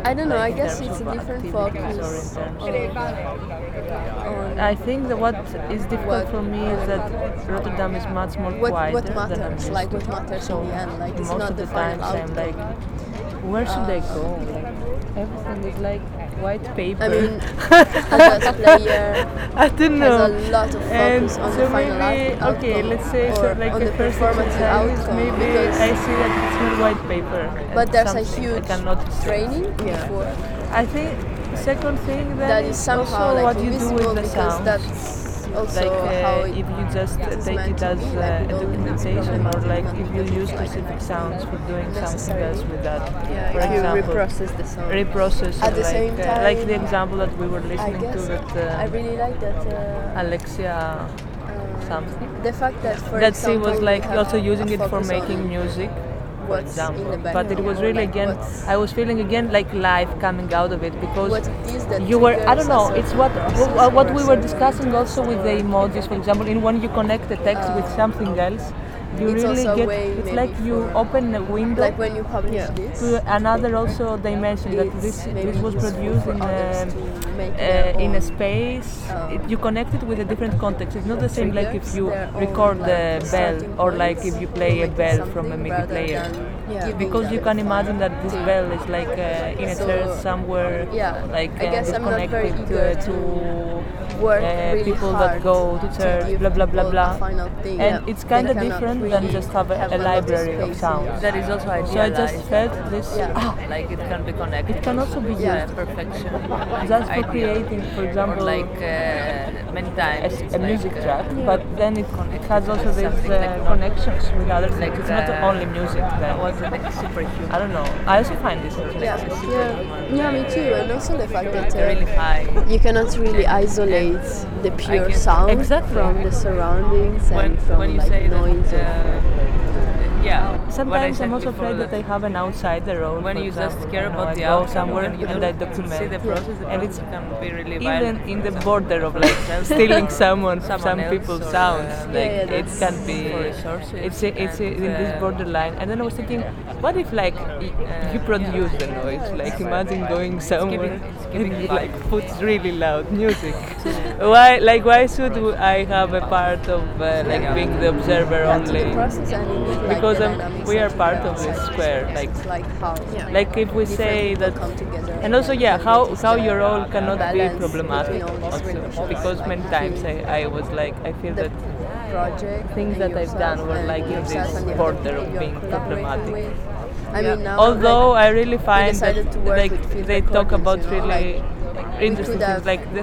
I don't know. I in guess terms it's a of different activities or focus in terms on I think that what is difficult what for me is that Rotterdam is much more what quieter than I'm matters, used like to. what matters So in the end. Like it's most not of the the final times I'm like, outcome. where should I go? Like everything is like white paper. I mean, as a player, I don't know. has a lot of And focus on so the final maybe outcome, okay, let's say so or like on the the first performative exercise, outcome, maybe because I see that it's not white paper. but and there's a something I huge can notice it. training before I think second thing that then is is somehow also like what you do invisible, with the because sounds. that's also Like how if you just it is take meant it to as be, a like with all these documentation, or problematic like if you non-negative, use like, specific sounds for doing something else with that. yeah, For if you example, reprocess the sound. reprocess At or the same like the time, example that we were I listening to guess that I really like that Alexia something. the fact that, for That she example, was we like have also a using it for focus on making music, for what's in example. the But it was background, or really like again, what's I was feeling again like life coming out of it, because what it is that you were, I triggers don't know, a it's certain what process what or a we were certain discussing also with the interest, emojis, for example, in when you connect the text with something else, you It's really also a get, way it's maybe like you for- open a window like when you publish this, to another also dimension, that it's maybe this was useful produced for in others to make their in a own, space. You connect it with a different context. It's not the same like if triggers, you their own, record like, the bell, starting or like points if you for play a making bell from a something, MIDI rather player. than giving Because them you the can final imagine that this thing. bell is like in a So, church somewhere, yeah, like I guess I'm not very disconnected eager to work really people hard that go to church, give blah blah blah people blah. a final thing. And it's kind They of cannot different really than just have have a a lot of library of space in sounds. it. That is also So I idealized. just felt this. Yeah. Like it can be connected. It can also be to used perfection. just for ideal. creating, for Or example, like many times it's a music like, track, but then it has also these something like connections with other things. like It's not only music then. what's the next superhuman? I don't know. I also find this interesting. Yeah, me too. And also the fact that Really high. you cannot really isolate the pure guess- sound Exactly. from the surroundings and from when you like say noise. that, yeah. what I Sometimes said I'm also before, afraid that I have an outsider role. when for you example. just care You know, about I the go outcome somewhere and you and don't I document. see the process And it's can be really even violent. in the border of like stealing some Someone else people's or, sounds. Like yeah, it that's can be. for resources It's and, in this borderline. And then I was thinking, what if like you produce the noise? Like imagine going somewhere giving and you vibe. like put really loud music. why should I have a part of like being the observer To only? the process and indeed, like, Because the dynamics we are of part the of this outside square, process. like It's like how like if we different say people that, come together and also then yeah, you how notice how the your role cannot be balance problematic between all these also, relations, because like many times I was like I feel the that project things and that I've yourself done were and like in yourself this and the other border people of you're being collaborating problematic. with. I mean, now, Although like, I really find that decided to work like with field they talk recordings, about you know, really like, interesting could things, have like the